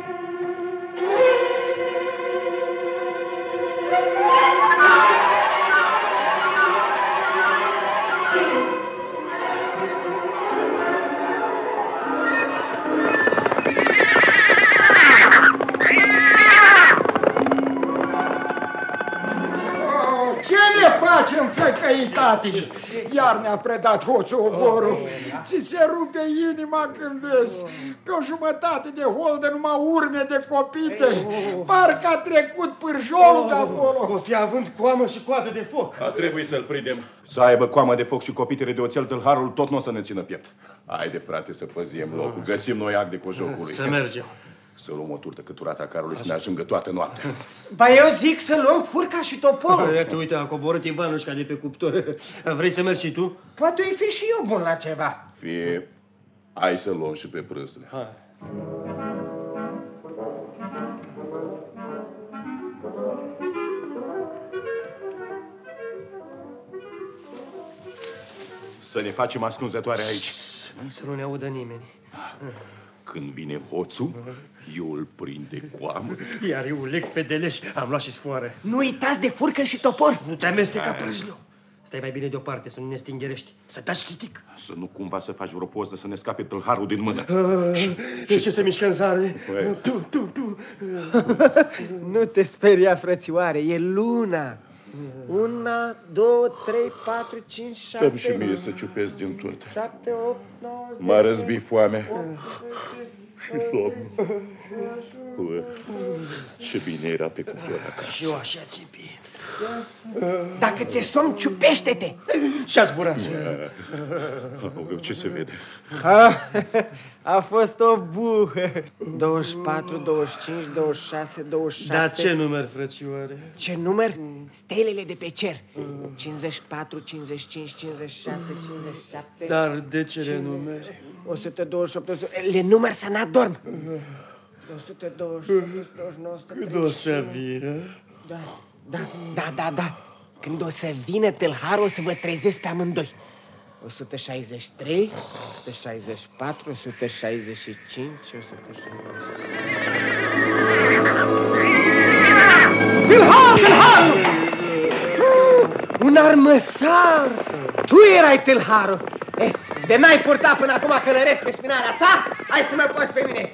facem, flăcăitate? Iar ne-a predat hoțul oborul. Ți se rupe inima când vezi pe o jumătate de holdă numai urme de copite. Parcă a trecut pârjolul de acolo. O fi având coamă și coadă de foc. A trebuit să-l prindem. Să aibă coamă de foc și copitele de oțel, tâlharul tot nu o să ne țină piept. Haide, frate, să păziem locul. Găsim noi ac de cojocului. Să mergem. Să luăm o turtă căturată carului să ne ajungă toată noaptea. Ba eu zic să luăm furca și toporul. Iată, uite, a coborât Ivanușca de pe cuptor. Vrei să mergi și tu? Poate-i fi și eu bun la ceva. Fie, hai să luăm și pe prâsle. Hai. Să ne facem ascunzătoare aici. Să nu ne audă nimeni. Când vine hoțul, eu îl prind de coamă. Iar eu leg pe deleș. Am luat și sfoară. Nu uitați de furcă și topor. Nu te amesteca, prăjleu. Stai mai bine deoparte, să nu ne stingerești. Să dați chitic. Să nu cumva să faci vreo poză să ne scape tâlharul din mână. Și ce se mișcă în zare? Tu. Nu te speria, frățioare, e luna. 1, 2, 3, 4, 5, 7... Dă-mi și mie să ciupesc din turtă. 7, 8, 9... M-a răzbit foamea. Și somn. Ce bine era pe cuptor acasă. Și eu așa țipi. Dacă ți-e somn, ciupește-te! Și-a zburat. Ce se vede? A fost o buhă. 24, 25, 26, 27... Dar ce număr, frățioare? Ce număr? Stelele de pe cer. 54, 55, 56, 57... Dar de ce le numeri? 128, 100... Le număr să n-adorm. 128, 129, 130... Când o să vină? Da. Când o să vină tâlharul, o să vă trezesc pe amândoi. 163, 164, 165, 166... Tâlharul! Un armăsar! Tu erai tâlharul! De n-ai purtat până acum călăresc pe spinarea ta? Hai să mă poți pe mine!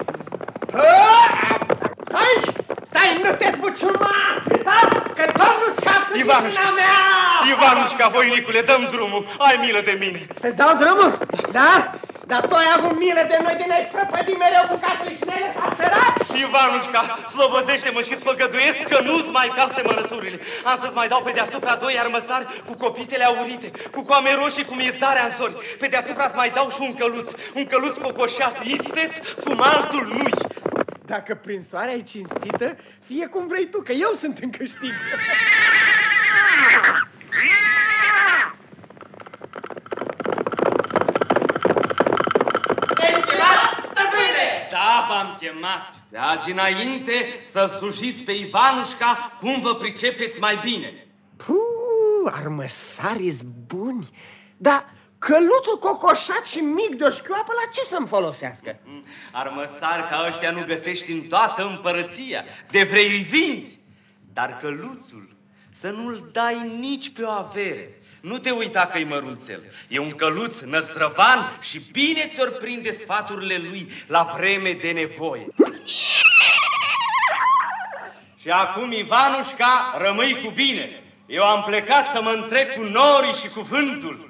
Stai, nu te spuciuma! Că tot nu scap din mâna mea! Ivanușca, voinicule, dăm drumul, ai milă de mine. Să-ți dau drumul? Da? Dar tu ai avut milă de noi, de ne-ai prăpădit mereu cu catele și ne-ai lăsat sărați? Ivanușca, slobăzește-mă și sfăgăduiesc că nu-ți mai calc semănăturile. Am să-ți mai dau pe deasupra 2 armăsari cu copitele aurite, cu coame roșii, cu miezarea în zori. Pe deasupra-ți mai dau și un căluț cocoșat isteț, cum altul nu-i. Dacă prinsoarea e cinstită, fie cum vrei tu, că eu sunt în câștig. Da, v-am chemat. De azi înainte să slujiți pe Ivanușca cum vă pricepeți mai bine. Armăsari-s buni, dar căluțul cocoșat și mic de o șchioapă la ce să-mi folosească? Armăsari ca ăștia nu găsești în toată împărăția, de vrei vinzi. Dar căluțul să nu-l dai nici pe o avere. Nu te uita că-i mărunțel. E un căluț năstrăvan și bine ți-or prinde sfaturile lui la vreme de nevoie. Și acum, Ivanușca, rămâi cu bine. Eu am plecat să mă întrec cu norii și cu vântul.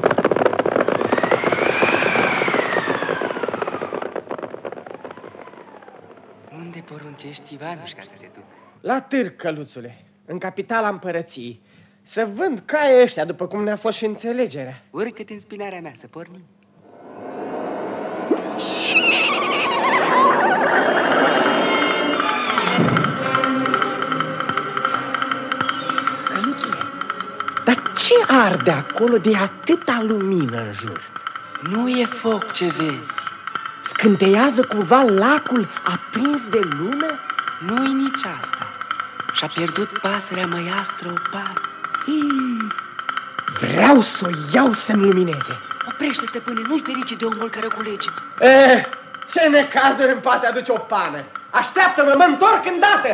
Unde poruncești, Ivanușca, să te duc? La târg, căluțule, în capitala împărăției. Să vând caii ăștia, după cum ne-a fost și înțelegerea. Urcă-te în spinarea mea, să pornim. Căluțule, dar ce arde acolo de atâta lumină în jur? Nu e foc ce vezi. Scânteiază cumva lacul aprins de lună? Nu-i nici asta. Și-a pierdut pasărea măiastră o parte. Vreau să o iau să-mi lumineze. Oprește, stăpâne, nu-i ferice de omul care culege. Ce necazuri îmi poate aduce o pană! Așteaptă-mă, mă întorc îndată!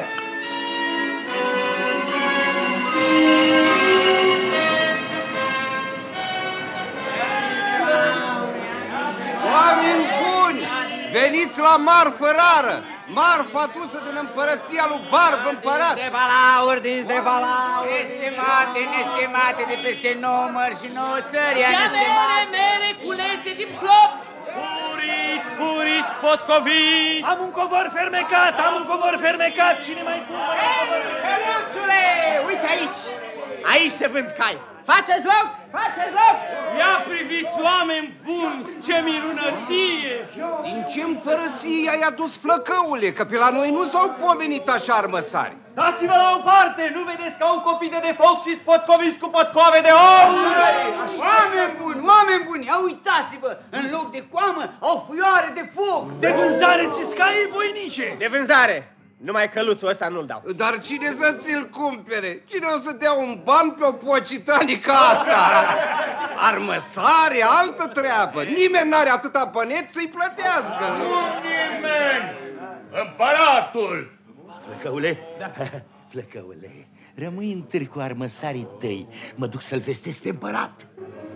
Oameni buni, veniți la marfă rară, marfa adusă din împărăția lui Barb împărat. De balauri, de balauri. Nestemate, nestemate de peste 9 mări și 9 țări. Ia mere, culese din plop. Puriți, potcoviți. Am un covor fermecat, cine mai cumpără? Căluțule, uite aici, aici se vând cai. Faceți loc! Ia priviți, oameni buni, ce minunăție! Din ce împărăție ai adus flăcăule? Că pe la noi nu s-au pomenit așa armăsari. Dați-vă la o parte, nu vedeți că au copite de foc și spotcoviți cu potcoave de om? Oameni buni, uitați-vă, în loc de coamă au fuioare de foc. De vânzare țiscaie, voinice! De vânzare! Numai căluțul ăsta nu-l dau. Dar cine să ți-l cumpere? Cine o să dea un ban pe o pocitanică asta? Armăsare, altă treabă. Nimeni n-are atâta băneți să-i plătească. Nu nimeni! Împăratul! Flăcăule, Flăcăule, rămâi în târg cu armăsarii tăi. Mă duc să-l vestesc pe împărat.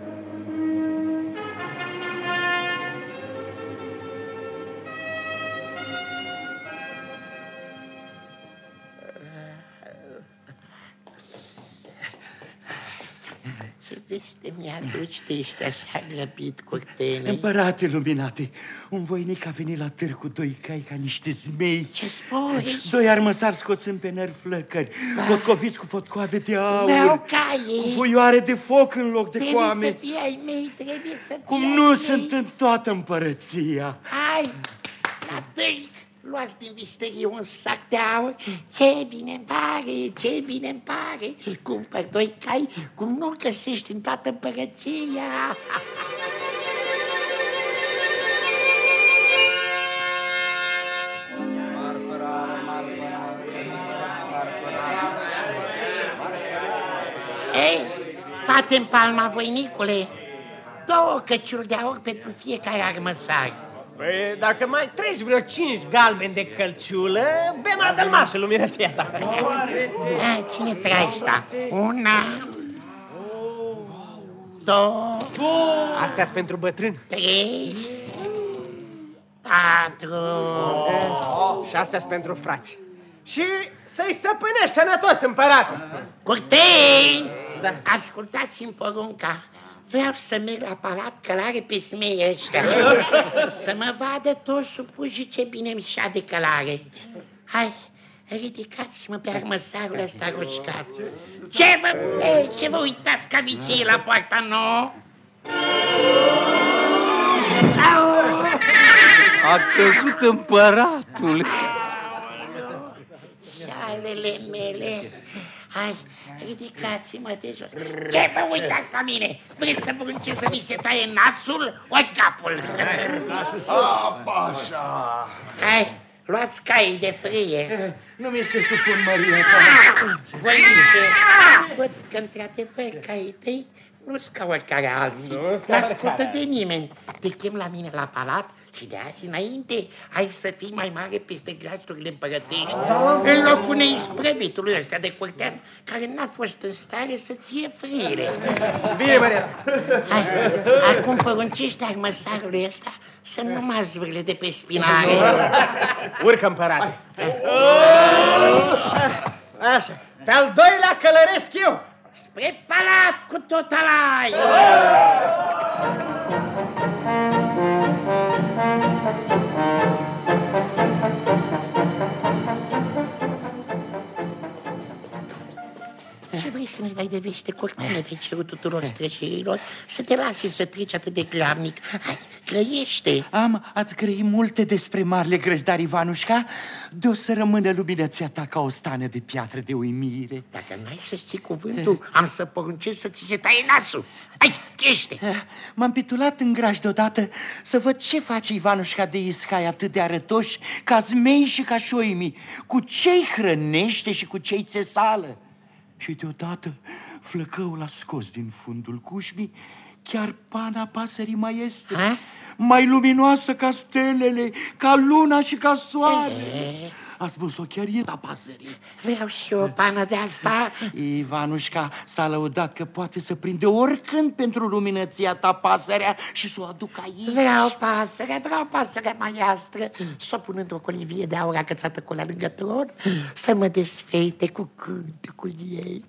Ce vește mi-aduci de ești așa grăbit, curtene? Împărate luminate, un voinic a venit la târg cu 2 cai ca niște zmei. Ce spui? 2 armăsari scoțând pe nări flăcări, potcoviți cu potcoave de aur. Vreau caie. Cu fuioare de foc în loc de trebuie coame. Trebuie să fie ai mei, trebuie să fie Cum ai nu mei. sunt în toată împărăția. Hai, la târg, luați din visterie un sac de aur. Ce bine-mi pare, ce bine-mi pare. Cumpăr 2 cai, cum nu găsești în toată împărăția. Ei, bate-n palma, voinicule. 2 căciuli de aur pentru fiecare armăsar. Păi, dacă mai treci vreo 5 galbeni de călciulă, bem adălmașă, luminăția ta. Ține treista. 1, 2, Astea-s pentru bătrân. 3, 4. Și astea-s pentru frați. Și să-i stăpânești sănătos, împărate. Curteni, ascultați-mi porunca. Vreau să merg la palat călare pe smei ăștia. Să mă vadă toți supușii ce bine mi șa de călare. Hai, ridicați-mă pe armăsarul ăsta roșcat. Ce vă uitați ca viței la poarta nouă? A căzut împăratul. Șalele mele. Hai, ridicați-mă de jos. Ce vă uitați la mine? Vreți să vă încerc să vi se taie nasul ori capul? Așa. Hai, luați caii de frie. Nu mi se supun, Maria ta. Voinice, văd că într-adevăr caii tăi nu-s ca oricare alții. N-ascultă de nimeni. Te chem la mine la palat și de azi înainte ai să fii mai mare peste glasurile împărătești. În locul neisprăvitului ăsta de curtean care n-a fost în stare să ție friile. Bine, Maria. Hai, acum poruncește armăsarului ăsta să nu mă zvârle de pe spinare. Urcă, împărate. Așa, pe al doilea călăresc eu. Spre palat cu tot alai! Ce vrei să-mi dai de veste, curtene, de cerul tuturor străjerilor? Să te lase să treci atât de glavnic. Hai, grăiește! Ați grăi multe despre marele grăjdar Ivanușca, de o să rămână luminăția ta ca o stană de piatră de uimire. Dacă n-ai să-ți ții cuvântul, am să poruncesc să ți se taie nasul. Hai, chește! M-am pitulat în graj deodată să văd ce face Ivanușca de Iscai atât de arătoși ca zmei și ca șoimii, cu ce-i hrănește și cu ce-i țesală. Și deodată flăcăul a scos din fundul cușmii chiar pana pasării maiestre. mai luminoasă ca stelele, ca luna și ca soare. A spus-o chiar Ieta Pasării. Vreau și eu o pană de asta. Ivanușca s-a lăudat că poate să prinde oricând pentru luminăția ta pasărea și să o aduc aici. Vreau pasărea maiastră, să o pun într-o colivie de aur agățată cu la lângă tron, să mă desfeite cu cântecul ei.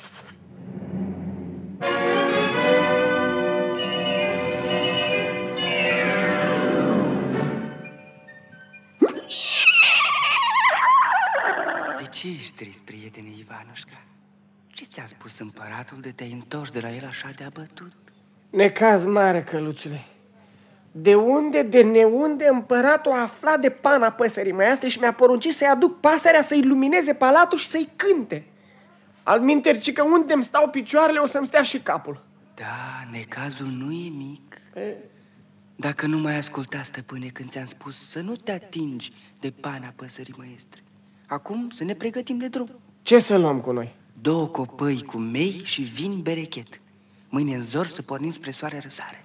Ce ești trist, prietene Ivanușca? Ce ți-a spus împăratul de te-ai întors de la el așa de abătut? Necaz mare, căluțule. De neunde împăratul a aflat de pana păsării maiastre și mi-a poruncit să-i aduc pasărea să-i lumineze palatul și să-i cânte. Alminteri, ci că unde-mi stau picioarele o să-mi stea și capul. Da, necazul nu e mic. Dacă nu mai asculta, stăpâne, când ți-am spus să nu te atingi de pana păsării măestre. Acum să ne pregătim de drum. Ce să luăm cu noi? 2 copăi cu mei și vin berechet. Mâine în zor să pornim spre soare răsare.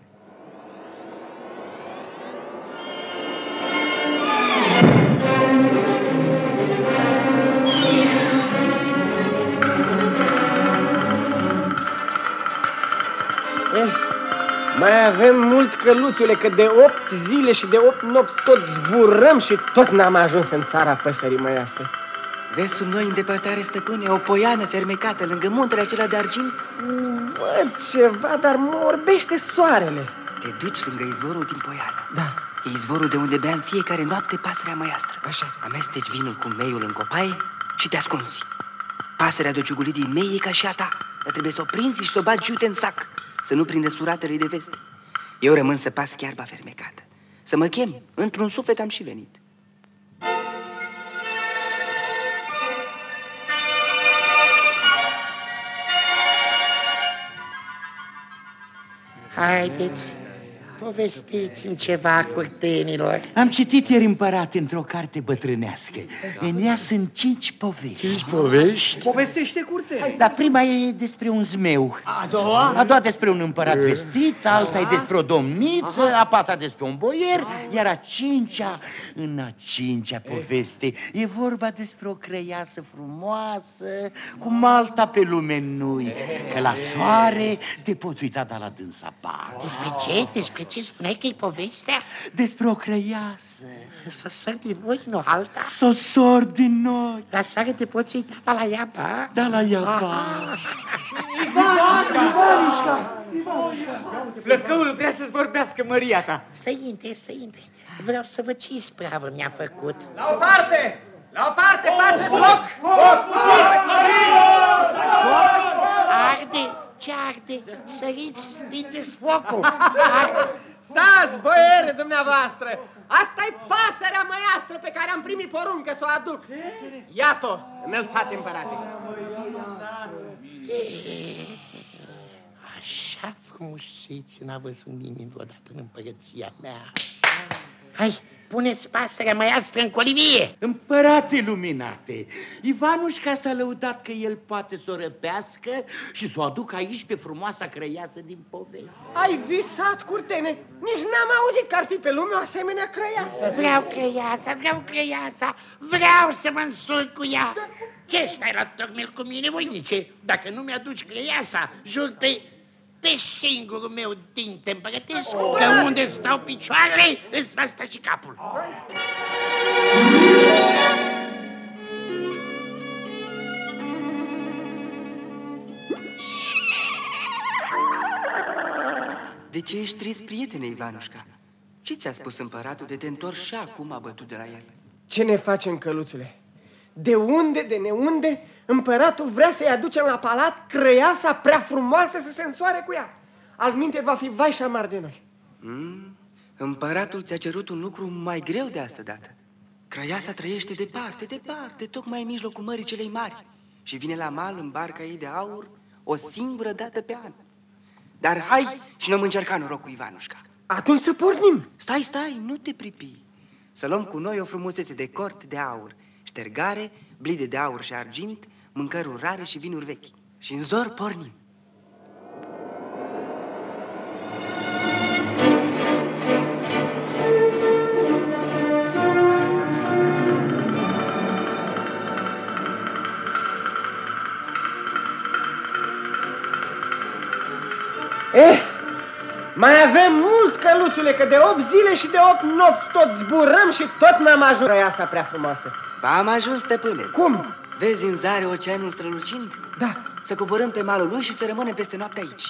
Mai avem mult, căluțule, că de 8 zile și de 8 nopți tot zburăm și tot n-am ajuns în țara păsării măiastre. Vezi sub noi în depărtare, stăpâne, o poiană fermecată lângă muntele acela de argint? Văd ceva, dar mă orbește soarele. Te duci lângă izvorul din poiană. Da. E izvorul de unde bea în fiecare noapte pasărea măiastră. Așa. Amesteci vinul cu meiul în copaie și te ascunzi. Pasărea de-o ciugulit din mei e ca și a ta, dar trebuie să o prinzi și să o bagi iute în sac, să nu prindă suratele de veste. Eu rămân să pas chiarba fermecată. Să mă chem, într-un suflet am și venit. Haideți, povestiți-mi ceva, curtenilor. Am citit ieri, împărate, într-o carte bătrânească. În ea sunt 5 povești. 5 povești? Povestește, curte. Dar prima e despre un zmeu. A doua despre un împărat vestit, alta e despre o domniță, a patra despre un boier, iar a cincea poveste e vorba despre o creiasă frumoasă cu malta pe lumenui, că la soare te poți uita, dar la dânsa par. Despre ce spuneai că e povestea? Despre o creiasă. S-o sfăr din noi, nu alta? S-o sor din noi. La soare te poți uita, dar la ea, ba? Da, la ea, ba. Ivanușca! Flăcăul vrea să-ți vorbească măria ta. Să intre. Vreau să văd ce ispravă mi-a făcut. La o parte! La o parte, faceți loc! Arde! Ce arde? Săriți, stingeți focul! Stați, boiere dumneavoastră! Asta-i pasărea măiastră pe care am primit poruncă să o aduc. Iată-o, înălțate, împărate. Așa frumusețe n-a văzut nimeni vreodată în împărăția mea. Hai, puneți pasărea măiastră în colivie! Împărate luminate, Ivanușca s-a lăudat că el poate să o răpească și să o aducă aici pe frumoasa crăiasă din poveste. Ai visat, curtene? Nici n-am auzit că ar fi pe lume o asemenea crăiasă. Vreau creiasa, vreau să mă însur cu ea. Ce stai la tocmel cu mine, voinice? Dacă nu mi-aduci creiasa, jur pe singurul meu dinte împărătesc, că unde stau picioarele, îți va sta și capul. De ce ești trist, prietene Ivanușca? Ce ți-a spus împăratul de te întorci și acum abătut de la el? Ce ne facem, căluțule? De neunde, împăratul vrea să-i aducem la palat crăiasa prea frumoasă să se însoare cu ea. Alminte va fi vai și amar de noi. Împăratul ți-a cerut un lucru mai greu de asta dată. Crăiasa trăiește departe, tocmai în mijlocul mării celei mari și vine la mal în barca ei de aur o singură dată pe an. Dar hai și nu-mi încerca norocul, Ivanușca. Atunci să pornim. Stai, nu te pripi. Să luăm cu noi o frumusețe de cort de aur, ștergare, blide de aur și argint, mâncăruri rare și vinuri vechi. Și în zor pornim. Mai avem mult, căluțule, că de 8 zile și de 8 nopți tot zburăm și tot n-am ajuns. Crăiasa prea frumoasă. Ba, am ajuns, stăpâne. Cum? Vezi în zare oceanul strălucind? Da. Să coborâm pe malul lui și să rămânem peste noapte aici.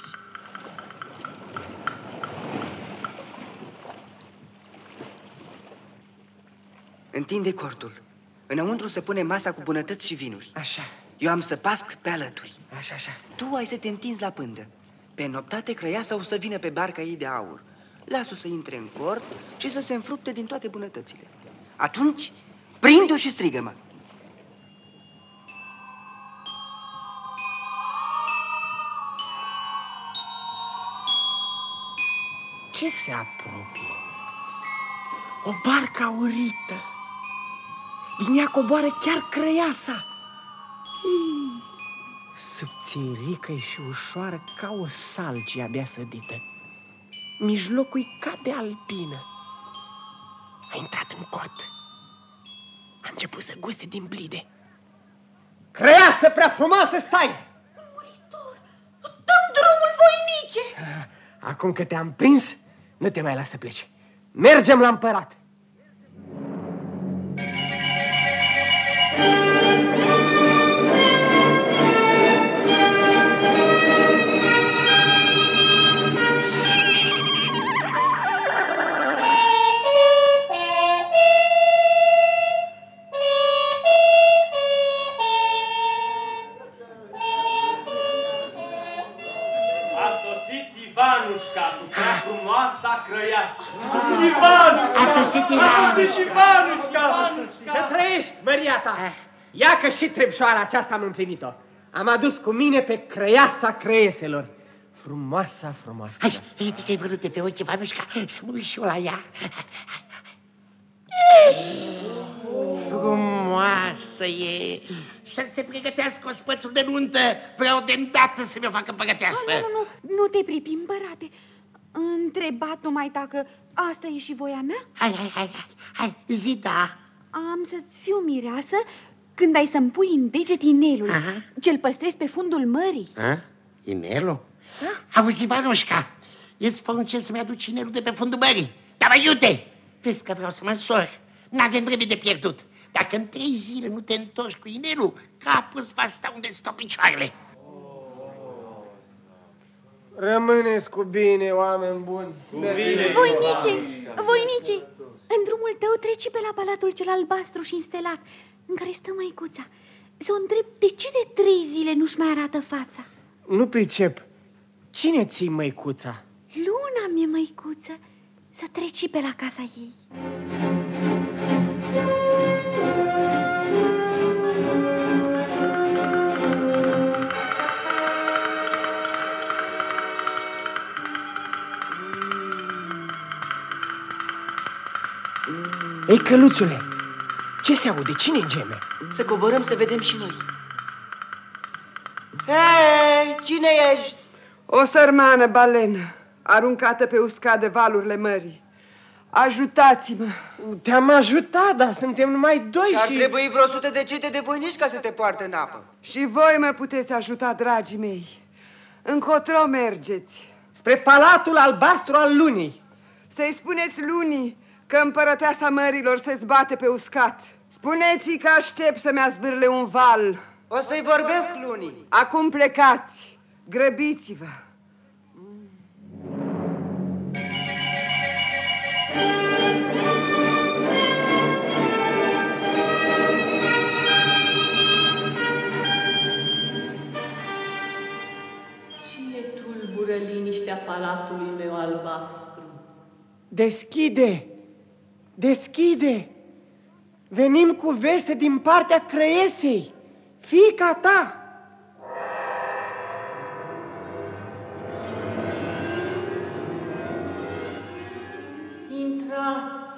Întinde cortul. Înăuntru să punem masa cu bunătăți și vinuri. Așa. Eu am să pasc pe alături. Așa, așa. Tu ai să te întinzi la pândă. Pe noptate Crăiasa o să vină pe barca ei de aur. Lasă-o să intre în cort și să se înfrupte din toate bunătățile. Atunci, prinde-o și strigă-mă. Ce se apropie? O barcă aurită. Din ea coboară chiar Crăiasa. Subțirică și ușoară ca o salcie abia sădită. Mijlocul-i ca de albină. A intrat în cort. A început să guste din blide. Crăiasă prea frumoasă, stai! Muritor, dă-mi drumul, voinice! Acum că te-am prins, nu te mai las să pleci. Mergem la împărat. Ivanușca, cu prea frumoasa Crăiasă. A sosit Ivanușca! Să trăiești, măria ta! Ia că și trebșoara aceasta am împlinit-o. Am adus cu mine pe Crăiasa Crăieselor. Frumoasa, frumoasă. Hai, ridică-i vărute pe ochi, Ivanușca, să mă uit și eu la ea. Frumoasă e! Să se pregătească ospățul de nuntă. Vreau de îndată să mi-o facă păgăteasă. Nu te pripi, împărate. Întrebat numai dacă asta e și voia mea? Hai, zi da. Am să-ți fiu mireasă când ai să-mi pui în deget inelul. Ce-l păstrezi pe fundul mării. Inelul? Auzi, Ivanușca, îți poruncesc să-mi aduci inelul de pe fundul mării. Dar mai iute, vezi că vreau să mă însor. N-avem vreme de pierdut. Dacă în 3 zile nu te întorci cu inelul, capul îți va sta unde stau picioarele. Rămâneți cu bine, oameni buni. Voinice, în drumul tău treci pe la palatul cel albastru și înstelat, în care stă măicuța. Să o întreb de ce de 3 zile nu-și mai arată fața. Nu pricep. Cine ții măicuța? Luna mie, măicuță, să treci pe la casa ei. Ei, căluțule, ce se aude? Cine geme? Să coborăm să vedem și noi. Hei, cine ești? O sărmană balenă, aruncată pe uscat de valurile mării. Ajutați-mă! Te-am ajutat, dar suntem numai 2 și... Ar trebui vreo 100 de cete de voinici ca să te poarte în apă. Și voi mă puteți ajuta, dragii mei. Încotro mergeți? Spre palatul albastru al lunii. Să-i spuneți lunii că împărăteasa mărilor se zbate pe uscat. Spuneți-i că aștept să-mi azvârle un val. O să-i vorbesc lunii. Acum plecați, grăbiți-vă. Cine tulbură liniștea palatului meu albastru? Deschide! Deschide! Venim cu veste din partea Crăiesei, fiica ta! Intrați!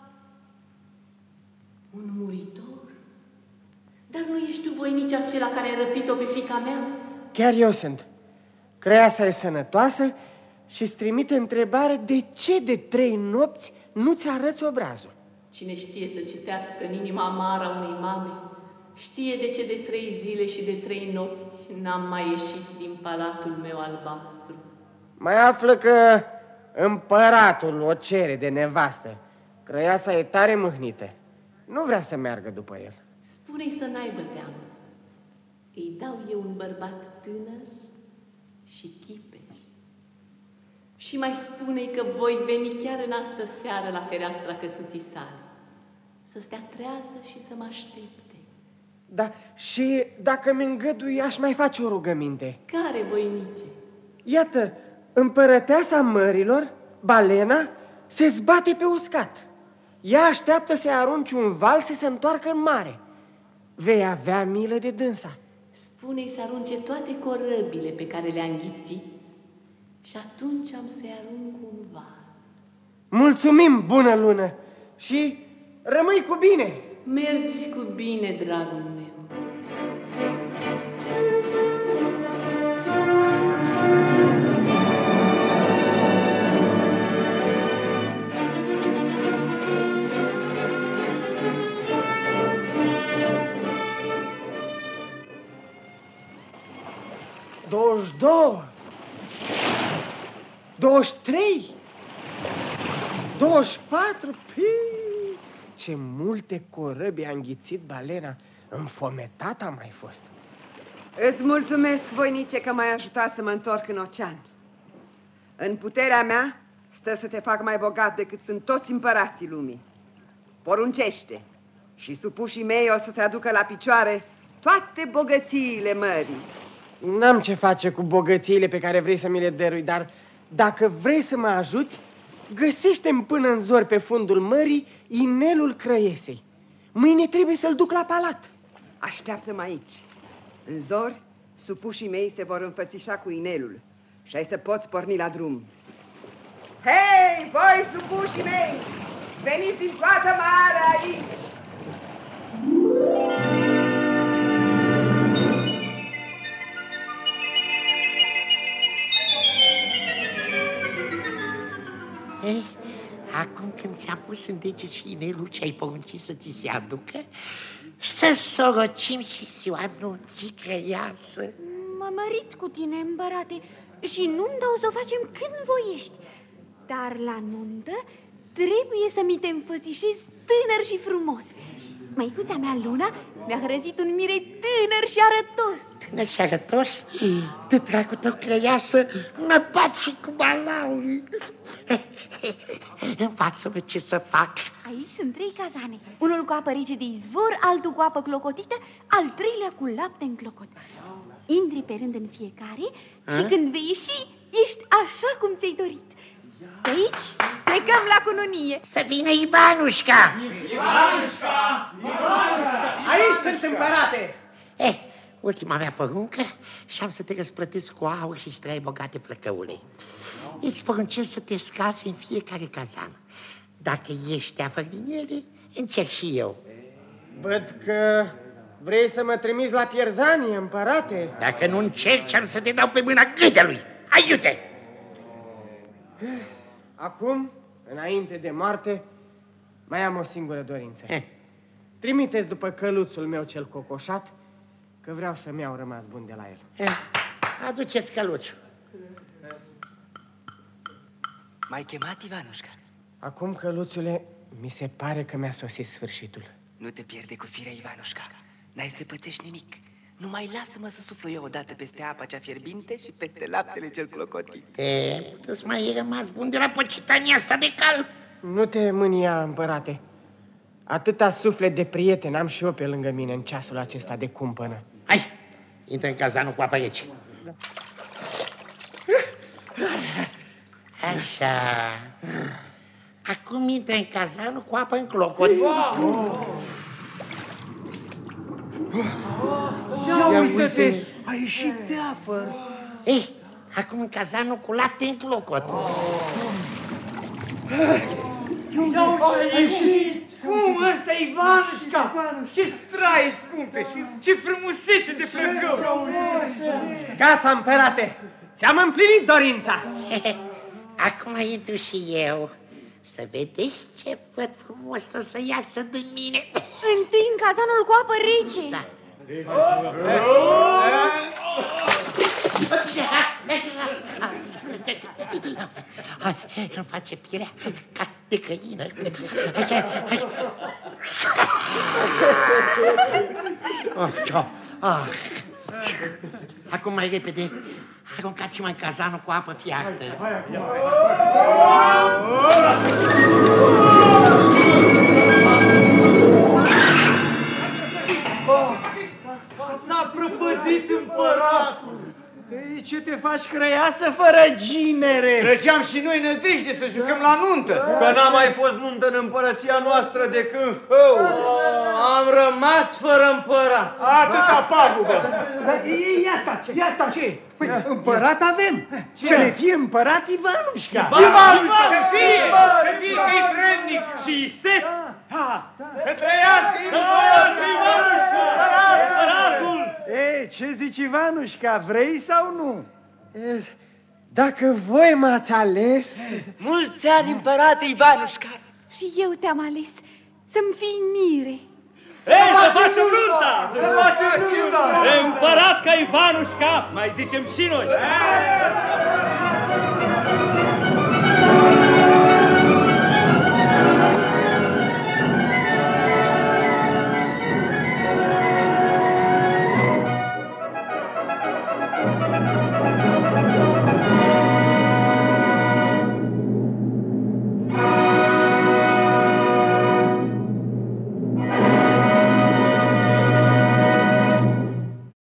Un muritor? Dar nu ești tu voinici acela care ai răpit-o pe fiica mea? Chiar eu sunt. Crăiasa e sănătoasă și-ți trimite întrebare de ce de 3 nopți nu ți arăți obrazul. Cine știe să citească în inima amară a unei mame, știe de ce de 3 zile și de 3 nopți n-am mai ieșit din palatul meu albastru. Mai află că Împăratul o cere de nevastă. Crăiasa e tare mâhnită. Nu vrea să meargă după el. Spune-i să n-aibă teamă. Îi dau eu un bărbat tânăr și chipeș. Și mai spune-i că voi veni chiar în astă seară la fereastra căsuții sale. Să stea trează și să mă aștepte. Da, și dacă mi îngădui, aș mai face o rugăminte. Care, voinice? Iată, împărăteasa mărilor, balena, se zbate pe uscat. Ea așteaptă să-i arunci un val să se întoarcă în mare. Vei avea milă de dânsa. Spune-i să arunce toate corăbile pe care le-a înghițit și atunci am să-i arunc un val. Mulțumim, bună lună, și rămâi cu bine. Mergi cu bine, dragul meu. Două, 23, 24, ce multe corăbi a înghițit balena. Înfometată a mai fost. Îți mulțumesc, voinice, că m-ai ajutat să mă întorc în ocean. În puterea mea stă să te fac mai bogat decât sunt toți împărații lumii. Poruncește și supușii mei o să te aducă la picioare toate bogățiile mării. N-am ce face cu bogățiile pe care vrei să mi le dărui, dar dacă vrei să mă ajuți, găsește-mi până în zori pe fundul mării inelul Crăiesei. Mâine trebuie să-l duc la palat. Așteaptă-mă aici. În zori, supușii mei se vor înfățișa cu inelul și ai să poți porni la drum. Hei, voi supușii mei! Veniți din toată marea aici! Ei, acum când ți-am pus în deget și inelul ce ai poruncit să ți se aducă, să sorocim și ziua nunții, Crăiasă. M-am mărit cu tine, împărate, și nunta o să o facem când voiești. Dar la nuntă trebuie să mi te înfățișezi tânăr și frumos. Măicuța mea, Luna, mi-a hrăzit un mire tânăr și arătos. Tânăr și arătos? De dragul tău, Crăiasă, mă bat și cu balauri. Învață-mă ce să fac. Aici sunt 3 cazane. Unul cu apă rece de izvor, altul cu apă clocotită, al 3-lea cu lapte în clocot. Intri pe rând în fiecare și când vei ieși, ești așa cum ți-ai dorit. De aici plecăm la cununie. Să vină Ivanușca! Ivanușca! Aici sunt, împărate! Ultima mea poruncă și am să te răsplătesc cu aur și strai bogate, plăcăule. Îți poruncesc să te scazi în fiecare cazan. Dacă ești teafăr din ele, încerc și eu. Văd că vrei să mă trimiți la pierzanie, împărate. Dacă nu încerci, am să te dau pe mâna gâtelui. Aiute! Acum, înainte de moarte, mai am o singură dorință. Trimiteți după căluțul meu cel cocoșat, că vreau să-mi iau rămas bun de la el. Aduceți căluțul. M-ai chemat, Ivanușca? Acum, căluțule, mi se pare că mi-a sosit sfârșitul. Nu te pierde cu firea, Ivanușca. N-ai să pățești nimic. Numai lasă-mă să suflu eu odată peste apa cea fierbinte și peste laptele cel clocotit. Îți mai e rămas bun de la pocitania asta de cal? Nu te mânia, împărate. Atâta suflet de prieten am și eu pe lângă mine în ceasul acesta de cumpănă. Hai, intră în cazanul cu apă rece. Așa. Acum intră în cazanul cu apă în clocot. Ia uite-te, a ieșit teafăr. Acum în cazanul cu lapte în clocot. A ieșit! Cum, ăsta e Ivanușca? Ce straie scumpe, ce frumusețe de plăcău! Gata, împărate, ți-am împlinit dorința. Acum intru și eu. Să vedeți ce văd frumos o să iasă din mine. Întâi în cazanul cu apă rece. Da. Îmi face pielea ca de căină. Acum mai repede, aruncați-mă în cazanul cu apă fiartă. S-a prăpădit împăratul. Ei, ce te faci, crăiasă, fără ginere? Trăgeam și noi nădejde să jucăm la nuntă. Că n-a mai fost nuntă în împărăția noastră de când hău. Am rămas fără împărat. Atâta pagubă. Ia stați, ce? Păi, împărat avem. Să ne fie împărat Ivanușca. Ivanușca! Să fie vrednic și Ises. Să trăiască Ivanușca! Împăratul! Ei, ce zici, Ivanușca, vrei sau nu? Dacă voi m-ați ales... Mulți ani, împărate Ivanușca! Și eu te-am ales să-mi fii mire. Ei, să facem nunta! Să facem nunta! Împărat ca Ivanușca, mai zicem și noi!